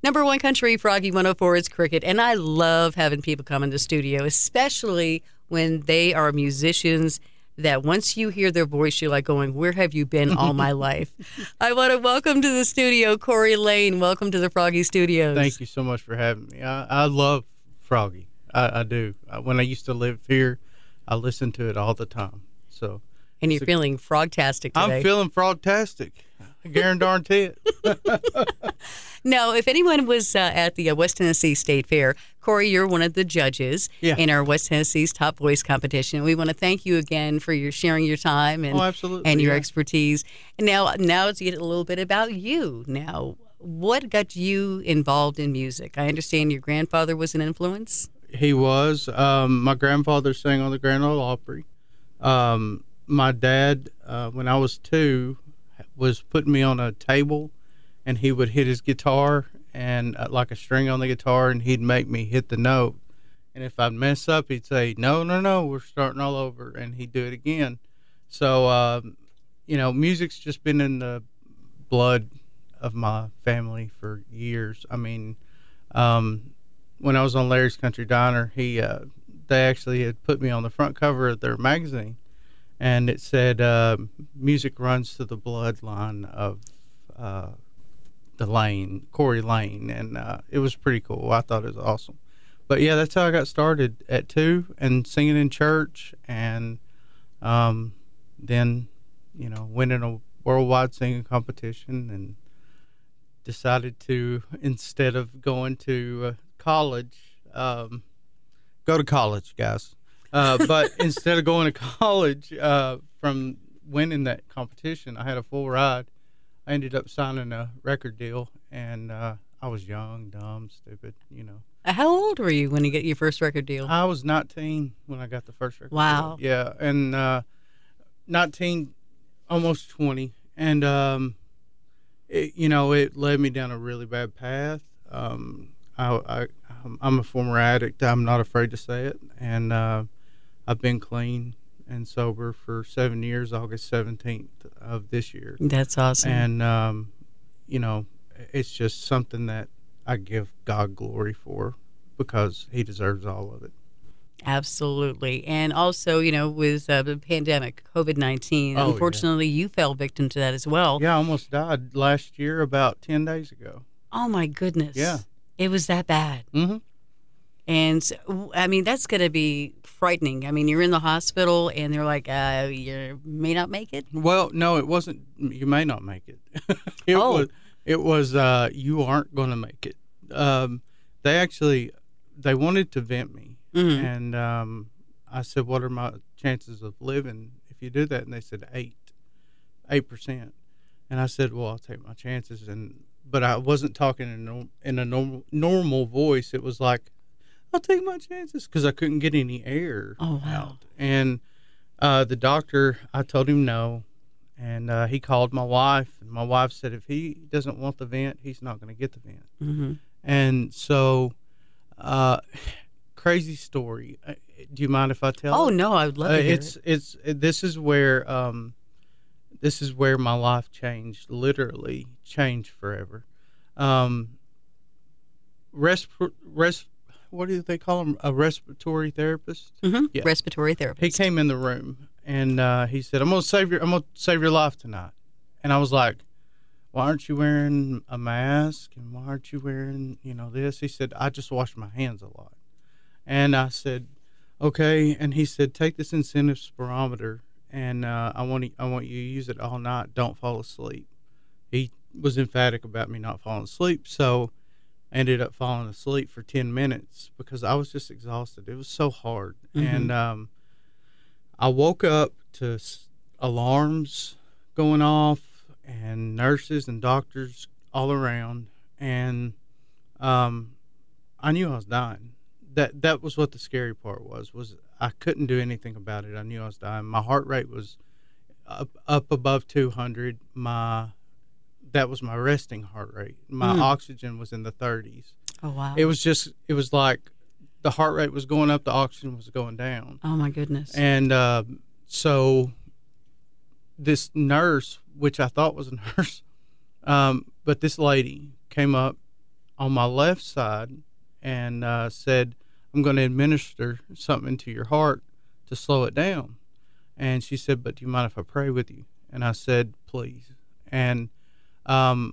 Number one country, Froggy 104 is cricket. And I love having people come in the studio, especially when they are musicians that once you hear their voice, you're like going, where have you been all my life? I want to welcome to the studio, Corey Lane. Welcome to the Froggy Studios. Thank you so much for having me. I love Froggy. I do. When I used to live here, I listened to it all the time. So, and you're feeling frogtastic today. I'm feeling frogtastic. I guarantee it. Now, if anyone was at the West Tennessee State Fair, Corey, you're one of the judges in our West Tennessee's Top Voice competition. We want to thank you again for your sharing your time and your expertise. And now let's get a little bit about you. Now, what got you involved in music? I understand your grandfather was an influence. He was. My grandfather sang on the Grand Ole Opry. My dad, when I was 2, was putting me on a table, and he would hit his guitar and like a string on the guitar, and he'd make me hit the note. And if I'd mess up, he'd say, no, we're starting all over, and he'd do it again. So, music's just been in the blood of my family for years. I mean, when I was on Larry's Country Diner, they actually had put me on the front cover of their magazine, and it said, music runs to the bloodline of the Lane, Corey Lane, and it was pretty cool. I thought it was awesome. But yeah, that's how I got started at 2 and singing in church, and then, winning a worldwide singing competition, and decided to, instead of going to college, go to college, guys. But instead of going to college, from winning that competition, I had a full ride. I ended up signing a record deal, and I was young, dumb, stupid, How old were you when you got your first record deal? I was 19 when I got the first record Wow. deal. Yeah, and 19, almost 20. And, it led me down a really bad path. I'm a former addict. I'm not afraid to say it. And I've been clean and sober for 7 years, August 17th of this year. That's awesome. And, it's just something that I give God glory for, because he deserves all of it. Absolutely. And also, with the pandemic, COVID-19, unfortunately, you fell victim to that as well. Yeah, I almost died last year about 10 days ago. Oh, my goodness. Yeah. It was that bad. Mm-hmm. And, so, that's going to be frightening. You're in the hospital, and they're like, you may not make it? Well, no, it wasn't, you may not make it. It was you aren't going to make it. They wanted to vent me. Mm-hmm. And I said, what are my chances of living if you do that? And they said 8%. And I said, well, I'll take my chances. But I wasn't talking in a normal voice. It was like, I'll take my chances, because I couldn't get any air out. And the doctor, I told him no. And he called my wife, and my wife said, if he doesn't want the vent, he's not going to get the vent. Mm-hmm. And so, crazy story. Do you mind if I tell? Oh, no, I would love to hear it. This is where my life changed, literally changed forever. What do they call them? A respiratory therapist? Mm-hmm. Yeah. Respiratory therapist. He came in the room, and he said, I'm gonna save your life tonight. And I was like, why aren't you wearing a mask? And why aren't you wearing, this? He said, I just wash my hands a lot. And I said, okay. And he said, take this incentive spirometer, and I want you to use it all night. Don't fall asleep. He was emphatic about me not falling asleep, so I ended up falling asleep for 10 minutes because I was just exhausted. It was so hard. Mm-hmm. And I woke up to alarms going off and nurses and doctors all around, and I knew I was dying. That was what the scary part was I couldn't do anything about it. I knew I was dying. My heart rate was up above 200. That was my resting heart rate. My oxygen was in the 30s. Oh, wow. It was like the heart rate was going up, the oxygen was going down. Oh, my goodness. And so this nurse, which I thought was a nurse, but this lady came up on my left side and said, I'm going to administer something into your heart to slow it down. And she said, but do you mind if I pray with you? And I said, please. And I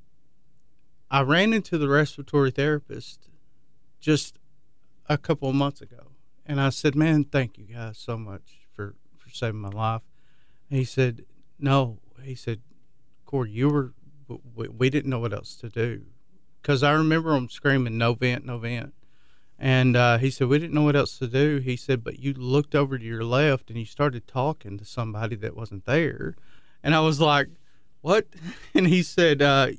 ran into the respiratory therapist just a couple of months ago. And I said, man, thank you guys so much for saving my life. And he said, no. He said, Corey, we didn't know what else to do. Because I remember him screaming, no vent, no vent. And he said, we didn't know what else to do. He said, but you looked over to your left and you started talking to somebody that wasn't there. And I was like, what? And he said,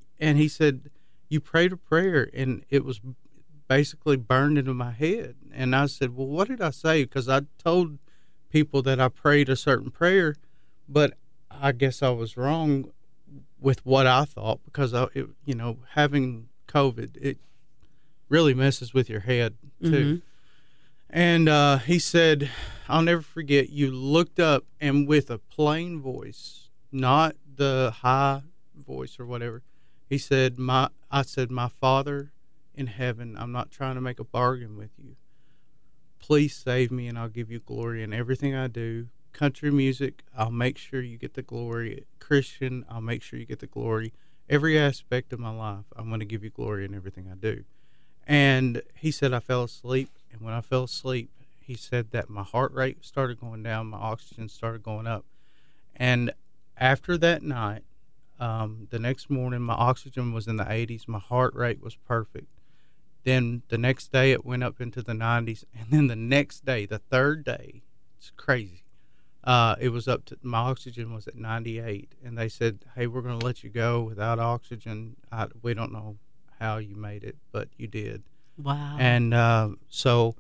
you prayed a prayer and it was basically burned into my head. And I said, well, what did I say? Because I told people that I prayed a certain prayer, but I guess I was wrong with what I thought, because having COVID, it really messes with your head too. And he said, I'll never forget, you looked up and with a plain voice, not the high voice or whatever, he said, I said, my Father in heaven, I'm not trying to make a bargain with you. Please save me and I'll give you glory in everything I do. Country music, I'll make sure you get the glory. Christian, I'll make sure you get the glory. Every aspect of my life, I'm going to give you glory in everything I do. And he said I fell asleep. And when I fell asleep, he said that my heart rate started going down, my oxygen started going up. And after that night, the next morning, my oxygen was in the 80s. My heart rate was perfect. Then the next day, it went up into the 90s. And then the next day, the third day, it's crazy. It was up to, my oxygen was at 98. And they said, hey, we're going to let you go without oxygen. We don't know how you made it, but you did. Wow. And so,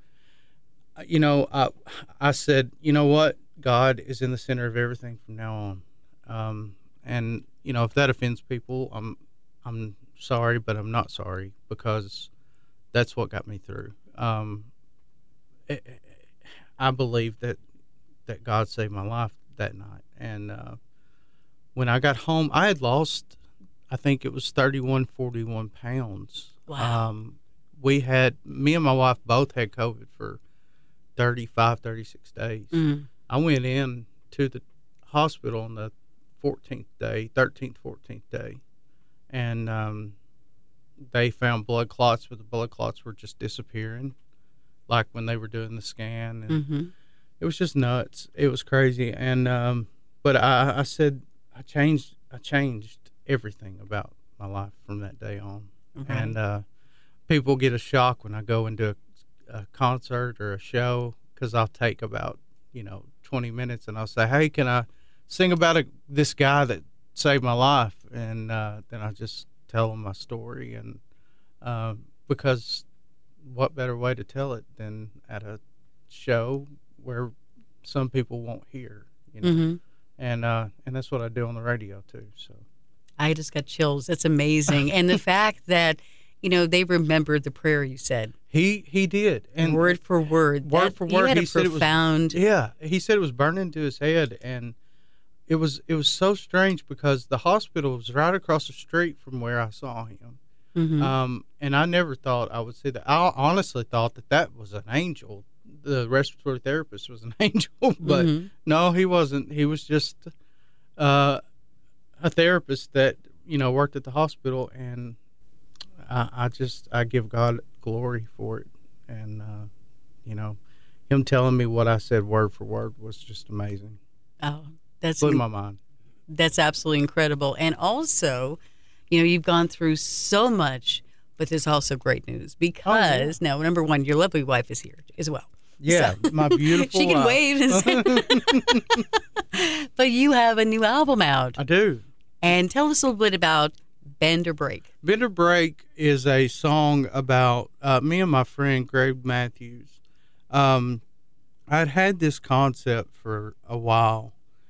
I said, you know what? God is in the center of everything from now on. And, if that offends people, I'm sorry, but I'm not sorry, because that's what got me through. I believe that God saved my life that night. And when I got home, I had lost, I think it was 41 pounds. Wow. Me and my wife both had COVID for 36 days. I went in to the hospital on the 13th, 14th day. And they found blood clots, but the blood clots were just disappearing, like when they were doing the scan. And it was just nuts. It was crazy. And but I said I changed everything about my life from that day on. And people get a shock when I go into a concert or a show, because I'll take about 20 minutes and I'll say, hey, can I sing about this guy that saved my life? And then I just tell them my story. And because what better way to tell it than at a show where some people won't hear, and that's what I do on the radio too. So I just got chills. It's amazing. And the fact that they remembered the prayer you said. He did, and word for word. You had a profound. He said it was burned into his head, and it was so strange because the hospital was right across the street from where I saw him. And I never thought I would see that. I honestly thought that was an angel. The respiratory therapist was an angel, but no, he wasn't. He was just a therapist that worked at the hospital, and I give God glory for it. And him telling me what I said word for word was just amazing. Oh, that's blew my mind. That's absolutely incredible. And also, you've gone through so much, but there's also great news because now, number one, your lovely wife is here as well. Yeah, so, my beautiful she can wave and say, but you have a new album out. I do. And tell us a little bit about Bend or Break. Bend or Break is a song about me and my friend Greg Matthews. I'd had this concept for a while.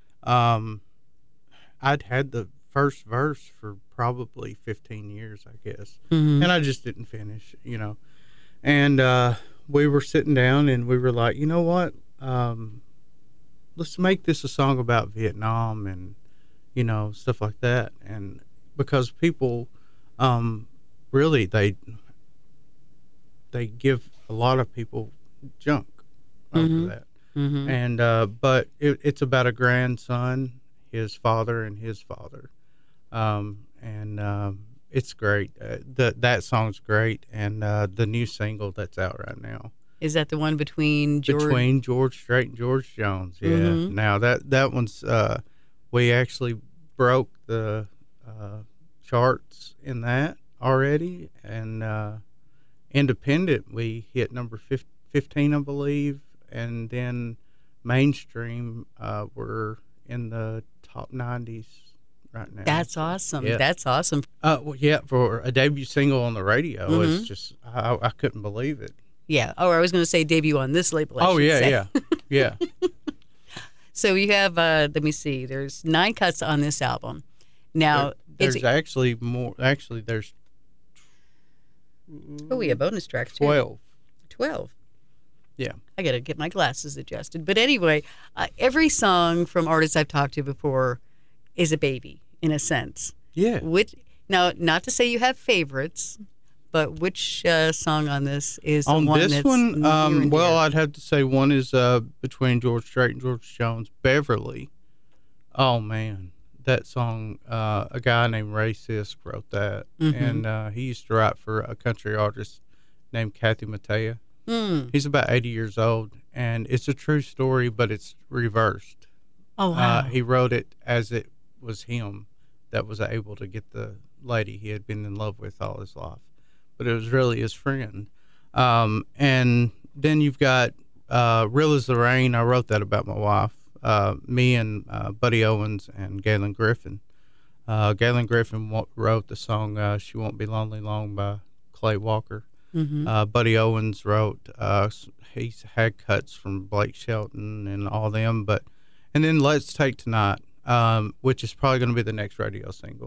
I'd had the first verse for probably 15 years, I guess. And I just didn't finish, And we were sitting down and we were like, you know what? Let's make this a song about Vietnam and, stuff like that. And because people really, they give a lot of people junk over that. Mm-hmm. And but it's about a grandson, his father, and his father, and it's great. That song's great, and the new single that's out right now. Is that the one between George Strait and George Jones? Yeah. Mm-hmm. Now that one's we actually broke the charts in that already, and independent we hit number 15, I believe, and then mainstream we're in the top 90s right now. That's awesome. Yeah. That's awesome. Well, yeah, for a debut single on the radio, Mm-hmm. it's just I couldn't believe it. Yeah. Oh, I was going to say debut on this label. Yeah. So you have, let me see, there's 9 cuts on this album. Now, there's actually more. Actually, there's. Oh, we have bonus tracks too. 12. 12. Yeah. I got to get my glasses adjusted. But anyway, every song from artists I've talked to before is a baby, in a sense. Yeah. Now, not to say you have favorites, but which song on this is on the one this that's one? near and dear? Well, I'd have to say one is between George Strait and George Jones, Beverly. Oh man, that song! A guy named Ray Sisk wrote that, Mm-hmm. and he used to write for a country artist named Kathy Mattea. Mm. He's about 80 years old, and it's a true story, but it's reversed. Oh, wow. He wrote it as it was him that was able to get the lady he had been in love with all his life, but it was really his friend. And then you've got Real as the Rain. I wrote that about my wife. Me and Buddy Owens and Galen Griffin. Galen Griffin wrote the song She Won't Be Lonely Long by Clay Walker. Mm-hmm. Buddy Owens wrote, he's had cuts from Blake Shelton and all them, and then Let's Take Tonight, which is probably going to be the next radio single.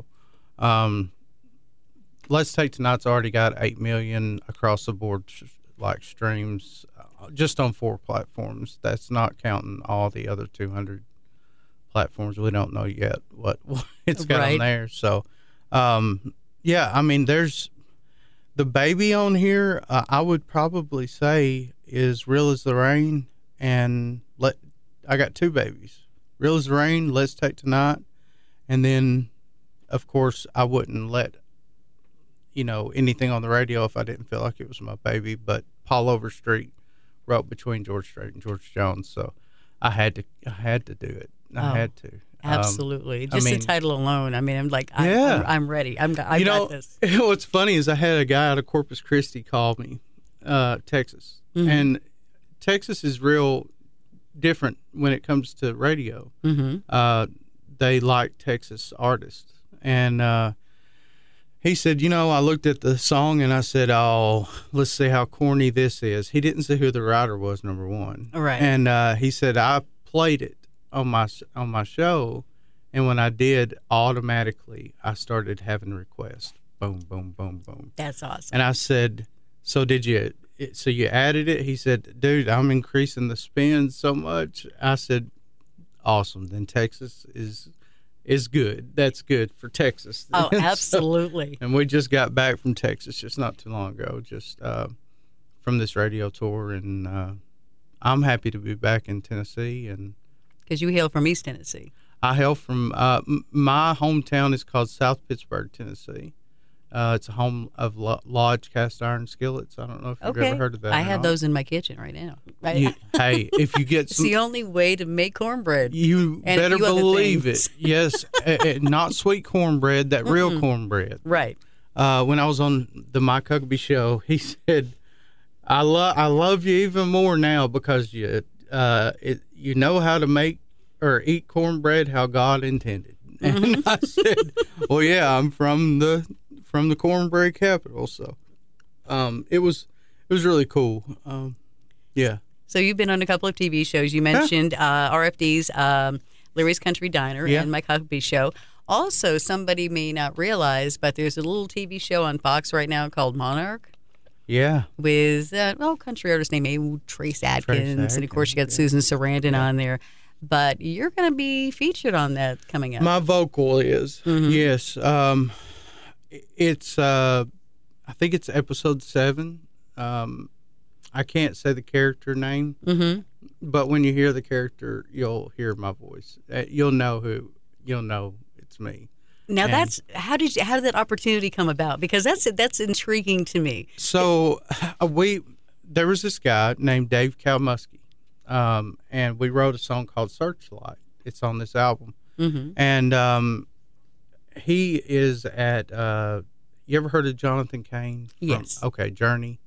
Let's Take Tonight's already got 8 million across the board streams just on 4 platforms. That's not counting all the other 200 platforms. We don't know yet what it's got on there. So, yeah, I mean, there's the baby on here. I would probably say is Real as the Rain, and I got 2 babies. Real as the Rain, Let's Take Tonight, and then, of course, I wouldn't let anything on the radio if I didn't feel like it was my baby. But Paul Overstreet wrote between George Strait and George Jones, so I had to do it. I had to. Absolutely. The title alone. I mean, I'm like, I'm ready. I got this. What's funny is I had a guy out of Corpus Christi call me, Texas, mm-hmm. and Texas is real different when it comes to radio. Mm-hmm. They like Texas artists, and he said, I looked at the song and I said, oh, let's see how corny this is. He didn't say who the writer was, number one. Right. And he said, I played it on my show, and when I did, automatically I started having requests. Boom, boom, boom, boom. That's awesome. And I said, so you added it? He said, dude, I'm increasing the spin so much. I said, awesome. Then Texas is good. That's good for Texas. Oh, absolutely. And we just got back from Texas just not too long ago, just from this radio tour, and I'm happy to be back in Tennessee. And because you hail from East Tennessee. I hail from my hometown is called South Pittsburgh, Tennessee. It's a home of Lodge cast iron skillets. I don't know if you've ever heard of that. I have those in my kitchen right now. Hey, if you get it's the only way to make cornbread. You better believe it. Yes, not sweet cornbread, that real cornbread. Right. When I was on the Mike Huckabee show, he said, "I love you even more now because you know how to make or eat cornbread how God intended." Mm-hmm. And I said, "Well, yeah, I'm from the cornbread capital." So, it was really cool. Yeah. So you've been on a couple of TV shows. You mentioned RFD's Larry's Country Diner and Mike Huckabee show. Also, somebody may not realize, but there's a little TV show on Fox right now called Monarch. Yeah. With country artist named Trace Adkins, and of course you got Susan Sarandon on there. But you're going to be featured on that coming up. My vocal is, yes. It's I think it's episode 7. I can't say the character name, but when you hear the character, you'll hear my voice. You'll know it's me. Now how did that opportunity come about? Because that's intriguing to me. So there was this guy named Dave Kalmusky, and we wrote a song called Searchlight. It's on this album, and he is at. You ever heard of Jonathan Cain? Yes. Okay, Journey.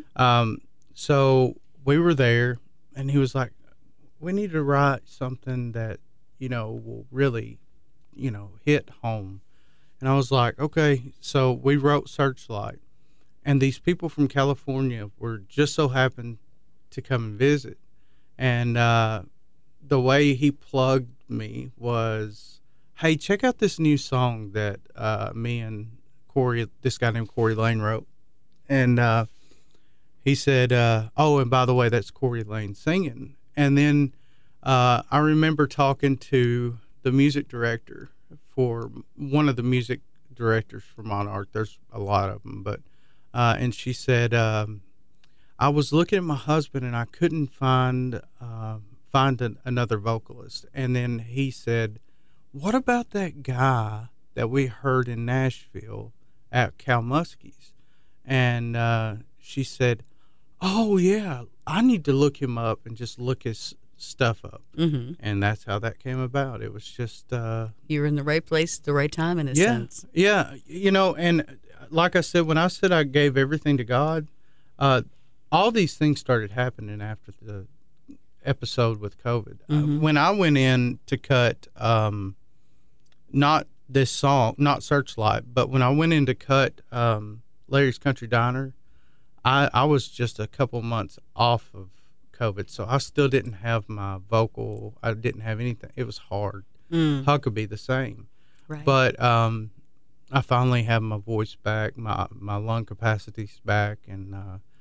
So we were there, and he was like, "We need to write something that will really." Hit home. And I was like, okay. So we wrote Searchlight, and these people from California were just so happened to come and visit. And the way he plugged me was, hey, check out this new song that me and this guy named Corey Lane wrote. And he said, oh, and by the way, that's Corey Lane singing. And then I remember talking to the music director for one of the music directors for Monarch. There's a lot of them, but and she said, I was looking at my husband and I couldn't find another vocalist. And then he said, what about that guy that we heard in Nashville at Kalmusky's? And she said, oh yeah, I need to look him up and just look his stuff up. And that's how that came about. It was just you were in the right place at the right time, in a sense. Yeah, and like I said, when I said I gave everything to God, all these things started happening after the episode with COVID. When I went in to cut not this song, not Searchlight, but when I went in to cut Larry's Country Diner, I was just a couple months off of COVID, so I still didn't have my vocal. I didn't have anything. It was hard. Huckabee the same, right? But I finally have my voice back, my lung capacity's back, and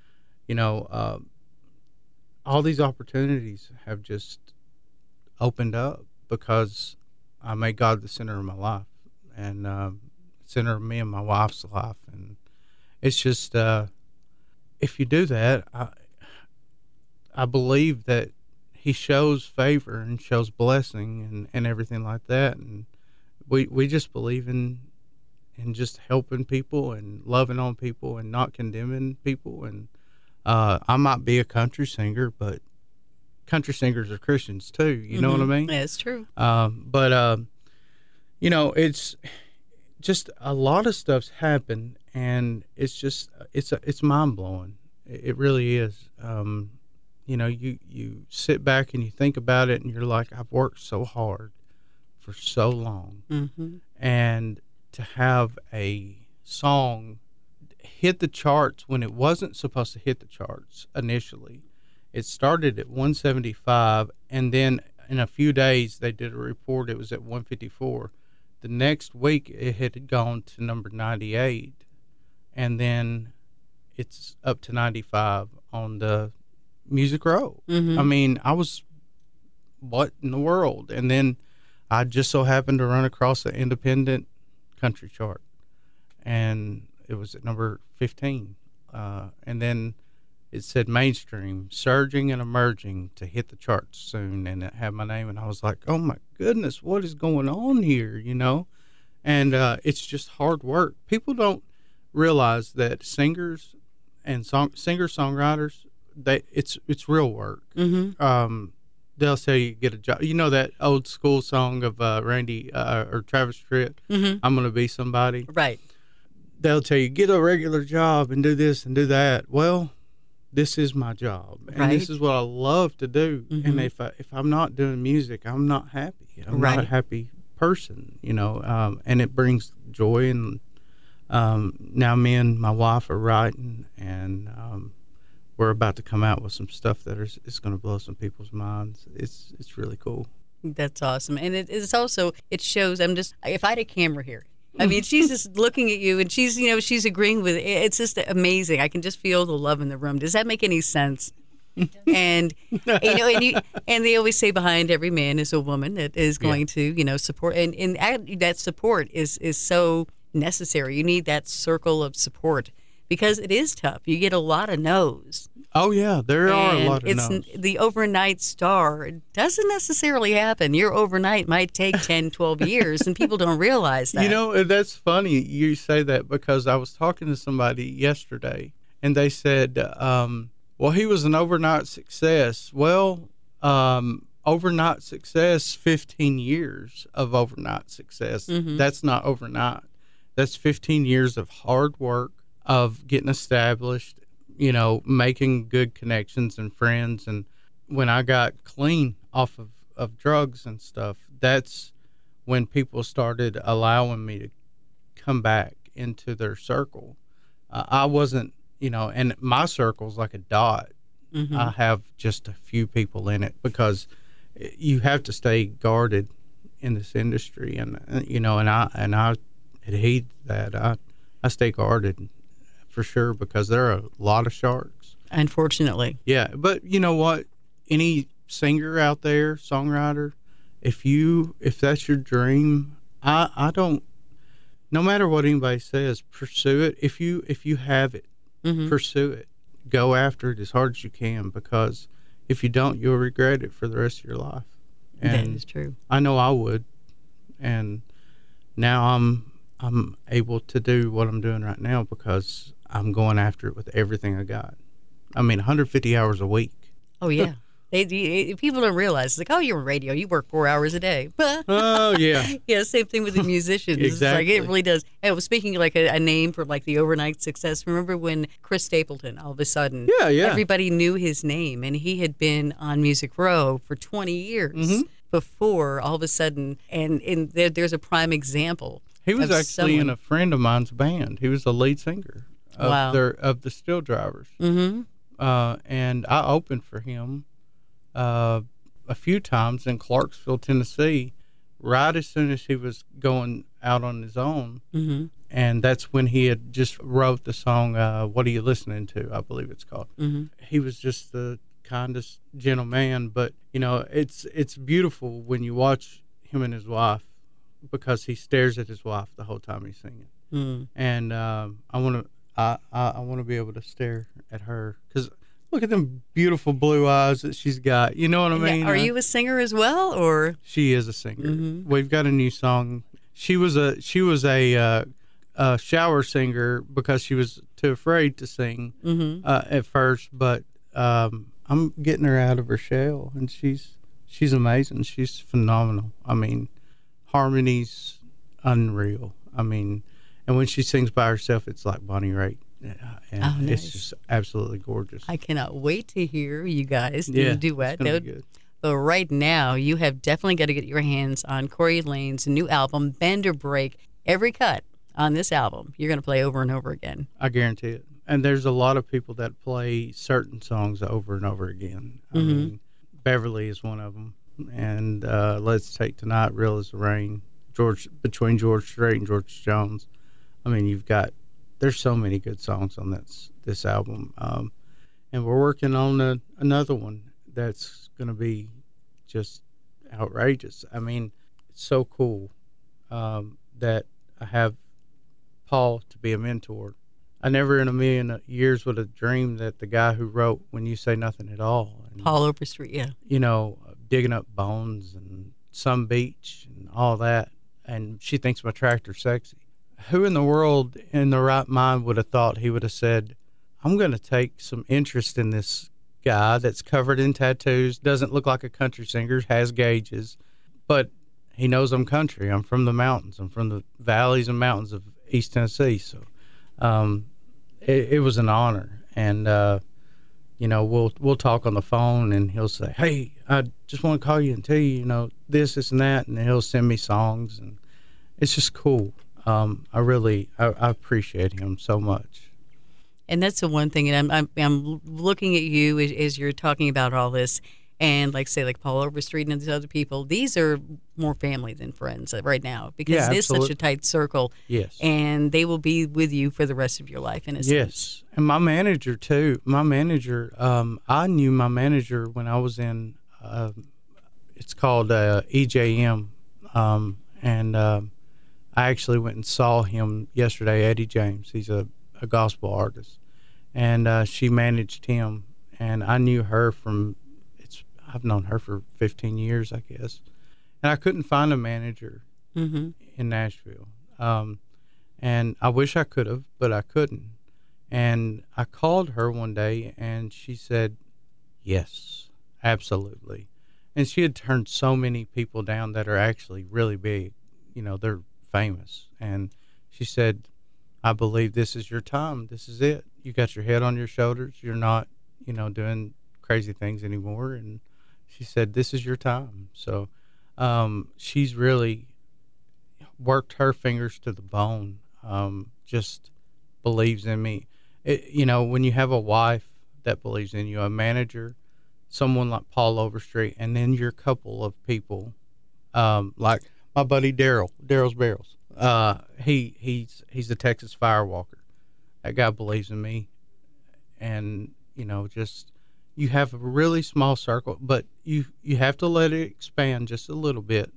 all these opportunities have just opened up because I made God the center of my life and center of me and my wife's life, and it's just if you do that, I believe that he shows favor and shows blessing and everything like that. And we just believe in just helping people and loving on people and not condemning people. And I might be a country singer, but country singers are Christians too. You know what I mean? That's true. But it's just a lot of stuff's happened, and it's mind blowing. It really is. You sit back and you think about it and you're like, I've worked so hard for so long. And to have a song hit the charts when it wasn't supposed to hit the charts initially. It started at 175, and then in a few days they did a report, it was at 154. The next week it had gone to number 98, and then it's up to 95 on the Music Row. I mean, I was, what in the world? And then I just so happened to run across the independent country chart, and it was at number 15. And then it said mainstream, surging and emerging to hit the charts soon, and it had my name, and I was like, oh my goodness, what is going on here, And it's just hard work. People don't realize that singers and singer-songwriters, it's real work. They'll say you get a job. You know that old school song of Randy or Travis Tritt, I'm going to be somebody. Right. They'll tell you, get a regular job and do this and do that. Well, this is my job, and this is what I love to do. And if I'm not doing music, I'm not happy. I'm not a happy person, and it brings joy. And now me and my wife are writing, and we're about to come out with some stuff that is going to blow some people's minds. It's really cool. That's awesome. And it's also, it shows, if I had a camera here, I mean, she's just looking at you, and she's agreeing with it. It's just amazing. I can just feel the love in the room. Does that make any sense? And and they always say behind every man is a woman that is going to support, and that support is so necessary. You need that circle of support because it is tough. You get a lot of no's. Oh, yeah, there are a lot of no's. The overnight star doesn't necessarily happen. Your overnight might take 10, 12 years, and people don't realize that. You know, that's funny you say that, because I was talking to somebody yesterday, and they said, well, he was an overnight success. Well, overnight success, 15 years of overnight success. Mm-hmm. That's not overnight. That's 15 years of hard work, of getting established, you know, making good connections and friends. And when I got clean off of drugs and stuff, that's when people started allowing me to come back into their circle. I wasn't, you know, and my circle's like a dot. Mm-hmm. I have just a few people in it, because you have to stay guarded in this industry. And, you know, and I adhere to that. I stay guarded for sure, because there are a lot of sharks. Unfortunately. Yeah. But you know what? Any singer out there, songwriter, if that's your dream, I don't, no matter what anybody says, pursue it. If you have it, mm-hmm. pursue it. Go after it as hard as you can, because if you don't, you'll regret it for the rest of your life. And that is true. I know I would. And now I'm able to do what I'm doing right now, because I'm going after it with everything I got. I mean, 150 hours a week. Oh, yeah. People don't realize, it's like, oh, you're in radio, you work 4 hours a day. Oh, yeah. Yeah, same thing with the musicians. Exactly. It's like, it really does. And was speaking like a name for like the overnight success. Remember when Chris Stapleton, all of a sudden, everybody knew his name, and he had been on Music Row for 20 years mm-hmm. before, all of a sudden, and there's a prime example. He was actually in a friend of mine's band. He was the lead singer of the Still Drivers. Mm-hmm. And I opened for him a few times in Clarksville, Tennessee, right as soon as he was going out on his own. Mm-hmm. And that's when he had just wrote the song, What Are You Listening To? I believe it's called. Mm-hmm. He was just the kindest, gentle man. But, you know, it's beautiful when you watch him and his wife, because he stares at his wife the whole time he's singing. Mm. And I want to be able to stare at her, because look at them beautiful blue eyes that she's got. You know what I mean? Are you a singer as well, or? She is a singer. Mm-hmm. We've got a new song. She was a shower singer, because she was too afraid to sing mm-hmm. At first. But I'm getting her out of her shell, and she's amazing. She's phenomenal. I mean, harmony's unreal. I mean, and when she sings by herself, it's like Bonnie Raitt. And nice. It's just absolutely gorgeous. I cannot wait to hear you guys do a duet. It's good. But right now, you have definitely got to get your hands on Corey Lane's new album, Bend or Break. Every cut on this album, you're going to play over and over again. I guarantee it. And there's a lot of people that play certain songs over and over again. I mm-hmm. mean, Beverly is one of them. And Let's Take Tonight, Real as the Rain, between George Strait and George Jones. I mean, there's so many good songs on this album. And we're working on another one that's going to be just outrageous. I mean, it's so cool that I have Paul to be a mentor. I never in a million years would have dreamed that the guy who wrote When You Say Nothing at All. And, Paul Overstreet, yeah. You know, Digging Up Bones and Some Beach and all that. And She Thinks My Tractor's Sexy. Who in the world in the right mind would have thought he would have said, I'm going to take some interest in this guy that's covered in tattoos, doesn't look like a country singer, has gauges, but he knows I'm country. I'm from the mountains. I'm from the valleys and mountains of East Tennessee. So it was an honor. And, you know, we'll talk on the phone, and he'll say, hey, I just want to call you and tell you, you know, this and that. And he'll send me songs, and it's just cool. I appreciate him so much. And that's the one thing, and I'm looking at you as you're talking about all this, and like Paul Overstreet and these other people. These are more family than friends right now, because it is such a tight circle. Yes, and they will be with you for the rest of your life in a sense. Yes, and my manager too. I knew my manager when I was in. It's called EJM, and I actually went and saw him yesterday. Eddie James. He's a a gospel artist, and she managed him. And I knew her I've known her for 15 years, I guess. And I couldn't find a manager in Nashville. And I wish I could have, but I couldn't. And I called her one day, and she said, yes, absolutely. And she had turned so many people down that are actually really big. You know, they're famous. And she said, I believe this is your time. This is it. You got your head on your shoulders. You're not, doing crazy things anymore. And she said, this is your time. So she's really worked her fingers to the bone, just believes in me. When you have a wife that believes in you, a manager, someone like Paul Overstreet, and then your couple of people, like my buddy Daryl's Barrels. He's a Texas firewalker. That guy believes in me. And, just you have a really small circle, but you have to let it expand just a little bit,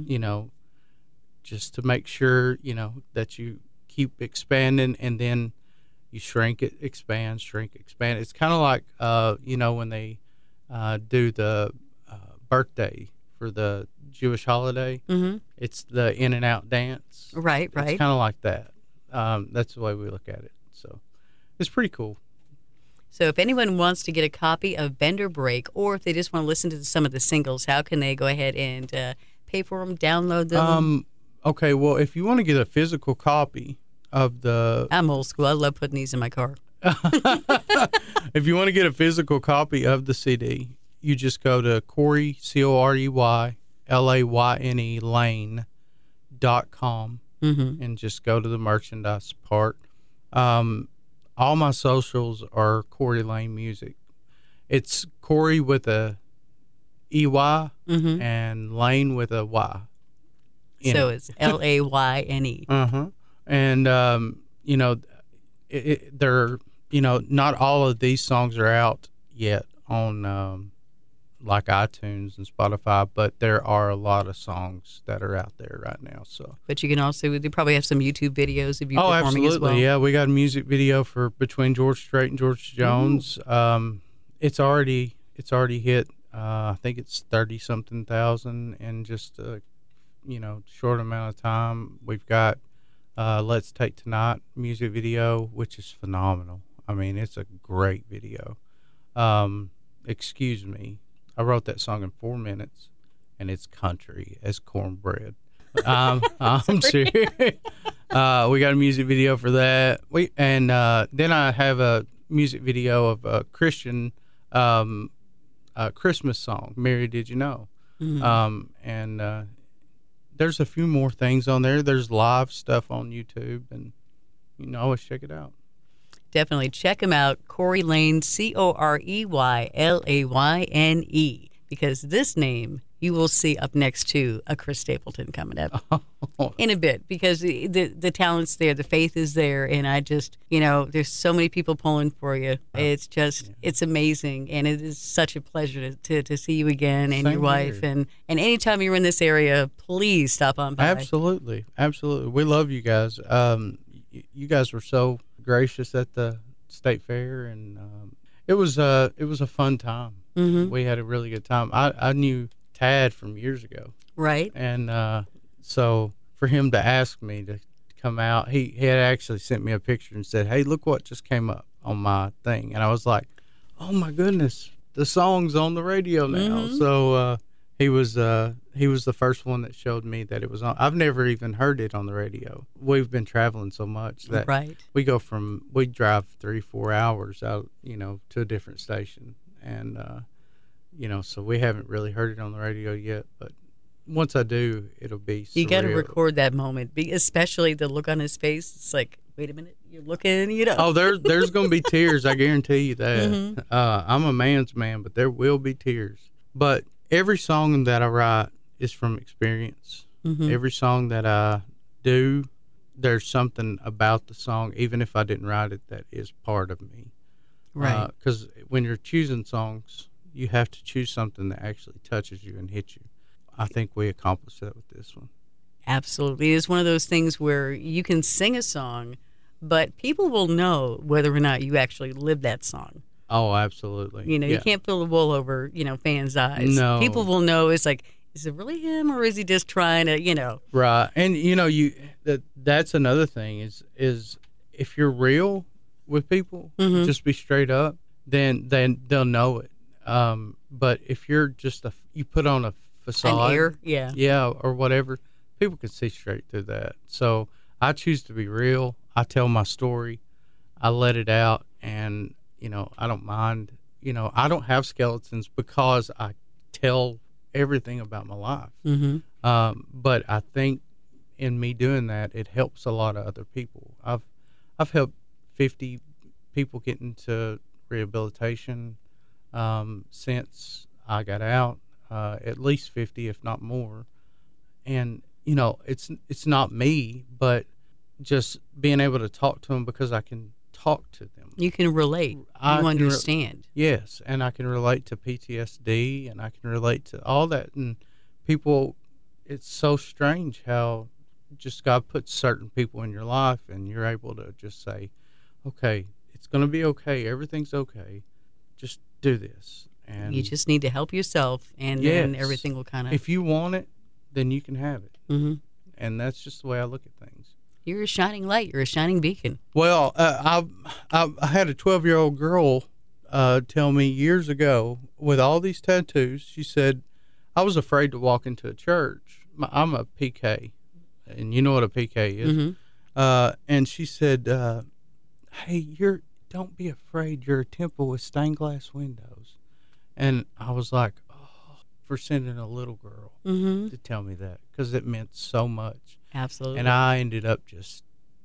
just to make sure, that you keep expanding, and then you shrink it, expand, shrink, expand. It's kind of like, when they do the birthday for the Jewish holiday, it's the in and out dance. Right. It's kind of like that. That's the way we look at it. So it's pretty cool. So if anyone wants to get a copy of Bend or Break, or if they just want to listen to some of the singles, how can they go ahead and pay for them, download them? Okay, well, if you want to get a physical copy of the... I'm old school. I love putting these in my car. If you want to get a physical copy of the CD, you just go to Corey, COREY, LAYNE, Lane.com, and just go to the merchandise part. All my socials are Corey Lane Music. It's Corey with a EY and Lane with a Y. So it's LAYNE. And, they're, not all of these songs are out yet on like iTunes and Spotify, but there are a lot of songs that are out there right now. So, but you can also, you probably have some YouTube videos of you performing absolutely. As well. Yeah, we got a music video for Between George Strait and George Jones. It's already hit. I think it's 30-something thousand in just a short amount of time. We've got Let's Take Tonight music video, which is phenomenal. I mean, it's a great video. Excuse Me. I wrote that song in 4 minutes, and it's country as cornbread. I'm serious. We got a music video for that. Then I have a music video of a Christian Christmas song, Mary Did You Know? There's a few more things on there. There's live stuff on YouTube, and you can always check it out. Definitely check him out, Corey Lane, COREYLAYNE, because this name you will see up next to a Chris Stapleton coming up in a bit, because the talent's there, the faith is there, and I just, there's so many people pulling for you. It's just, it's amazing, and it is such a pleasure to see you again and your wife, and anytime you're in this area, please stop on by. Absolutely. We love you guys. You guys were so gracious at the state fair, and it was a fun time. We had a really good time. I knew Tad from years ago, right? And so for him to ask me to come out, he had actually sent me a picture and said, "Hey, look what just came up on my thing," and I was like, "Oh my goodness, the song's on the radio now." So he was the first one that showed me that it was on. I've never even heard it on the radio. We've been traveling so much that we drive 3-4 hours out, to a different station, and so we haven't really heard it on the radio yet. But once I do, it'll be surreal. You got to record that moment, especially the look on his face. It's like, wait a minute, you're looking, Oh, there's going to be tears. I guarantee you that. I'm a man's man, but there will be tears. But every song that I write is from experience. Every song that I do, there's something about the song, even if I didn't write it, that is part of me. Right. Because when you're choosing songs, you have to choose something that actually touches you and hits you. I think we accomplished that with this one. Absolutely. It's one of those things where you can sing a song, but people will know whether or not you actually live that song. Oh, absolutely. You can't pull the wool over, fans' eyes. No. People will know. It's like, is it really him, or is he just trying to, Right. And, that's another thing is if you're real with people, just be straight up, then they'll know it. But if you're just you put on a facade, an air, yeah, or whatever, people can see straight through that. So I choose to be real. I tell my story. I let it out, and I don't mind. I don't have skeletons because I tell everything about my life. But I think in me doing that, it helps a lot of other people. I've helped 50 people get into rehabilitation since I got out, at least 50, if not more. And it's not me, but just being able to talk to them because I can talk to them. You can relate. You understand. Yes, and I can relate to PTSD, and I can relate to all that. And people, it's so strange how just God puts certain people in your life, and you're able to just say, okay, it's going to be okay. Everything's okay. Just do this. And you just need to help yourself, and then everything will kind of... If you want it, then you can have it. And that's just the way I look at things. You're a shining light. You're a shining beacon. Well, I had a 12-year-old girl tell me years ago, with all these tattoos, she said, I was afraid to walk into a church. I'm a PK, and you know what a PK is. And she said, hey, don't be afraid. You're a temple with stained glass windows. And I was like, oh, for sending a little girl to tell me that, because it meant so much. Absolutely. And I ended up just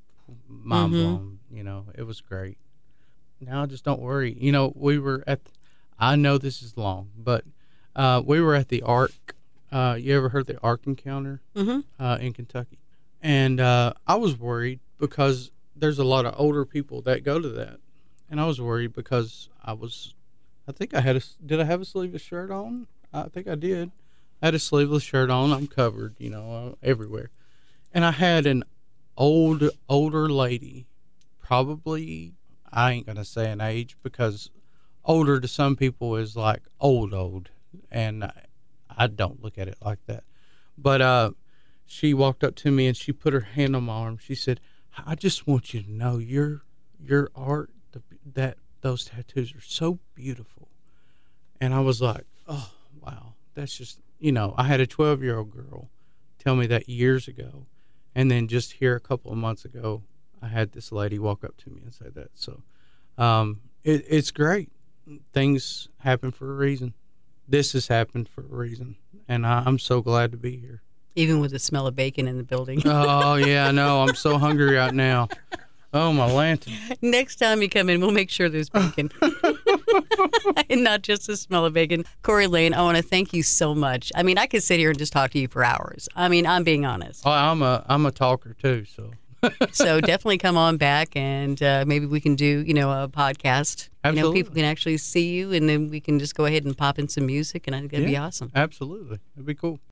mind blown. It was great. Now just don't worry. We were I know this is long, but we were at the Ark. You ever heard the Ark Encounter in Kentucky? And I was worried because there's a lot of older people that go to that. And I was worried because I think I did I have a sleeveless shirt on? I think I did. I had a sleeveless shirt on. I'm covered, everywhere. And I had an older lady, probably, I ain't going to say an age, because older to some people is like old. And I don't look at it like that. But she walked up to me and she put her hand on my arm. She said, I just want you to know your art, those tattoos are so beautiful. And I was like, oh, wow. That's just, I had a 12-year-old girl tell me that years ago. And then just here a couple of months ago, I had this lady walk up to me and say that. So it's great. Things happen for a reason. This has happened for a reason. And I'm so glad to be here. Even with the smell of bacon in the building. Oh, yeah, I know. I'm so hungry right now. Oh, my lantern. Next time you come in, we'll make sure there's bacon. And not just the smell of bacon. Corey Lane, I want to thank you so much. I mean, I could sit here and just talk to you for hours. I mean, I'm being honest. Oh, I'm a talker, too, so. So definitely come on back, and maybe we can do, a podcast. Absolutely. People can actually see you, and then we can just go ahead and pop in some music, and I think that'd be awesome. Absolutely. That'd be cool.